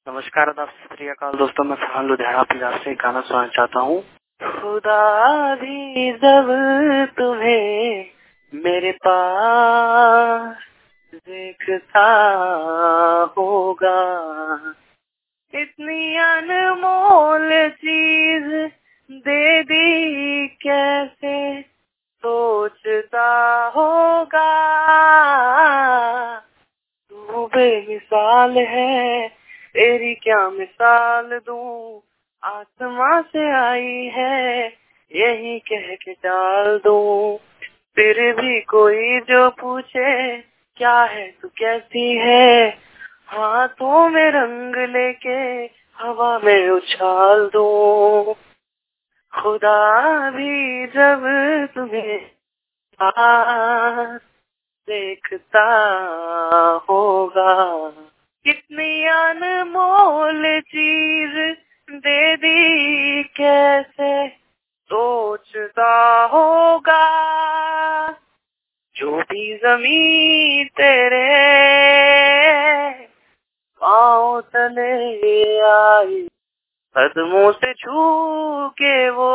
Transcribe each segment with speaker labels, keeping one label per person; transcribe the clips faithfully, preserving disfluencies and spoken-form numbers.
Speaker 1: नमस्कार, आदाब, सत श्री अकाल दोस्तों। मैं फरहान लुधियाना पंजाब से गाना सुनाना चाहता हूँ। खुदा भी जब तुम्हें मेरे पास देखता होगा, इतनी अनमोल चीज दे दी कैसे सोचता होगा। तू बेमिसाल है, तेरी क्या मिसाल दूं, आसमां से आई है यही कह के डाल दूं। फिर भी कोई जो पूछे क्या है तू कैसी है, हाथों में रंग लेके हवा में उछाल दूं। खुदा भी जब तुम्हें पास देखता होगा, कितनी अनमोल चीज दे दी कैसे सोचता होगा। जो भी ज़मीं तेरे पाँव तले आई, कदमों से छू के वो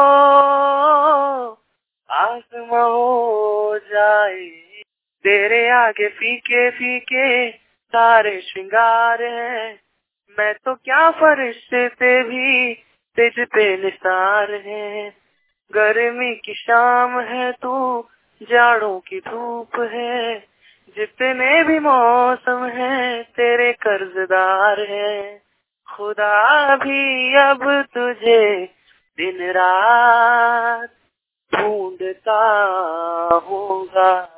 Speaker 1: आसमां हो जाए। तेरे आगे फीके फीके सारे श्रृंगार हैं, मैं तो क्या फरिश्ते भी तुझ पे निसार हैं। गर्मी की शाम है तू, जाड़ों की धूप है, जितने भी मौसम हैं तेरे कर्जदार हैं। खुदा भी अब तुझे दिन रात ढूंढता होगा।